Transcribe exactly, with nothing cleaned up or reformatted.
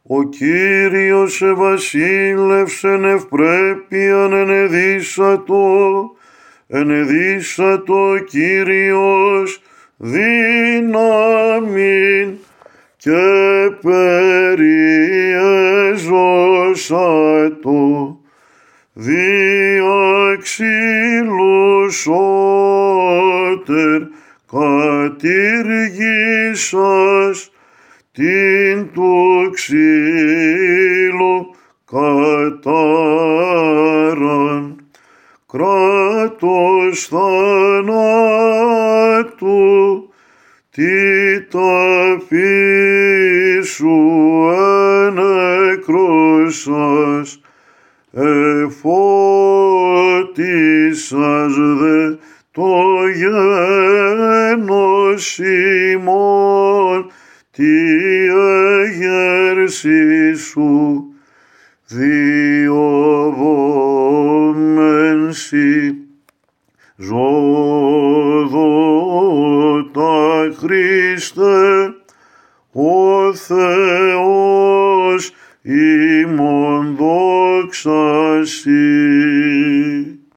Ο Κύριος εβασίλευσεν ευπρέπειαν ενεδύσατο, ενεδύσατο Κύριος δύναμιν και περιεζώσατο δια ξύλους ότερ κατήργησας την του ξύλου κατάραν, κράτος θανάτου, τι ταφή σου ενεκρόσας, εφώτισας δε το γένος ημών, τι εγέρση σου διωβόμενσι ζωδότα Χριστέ, ο Θεός ημών δόξασι.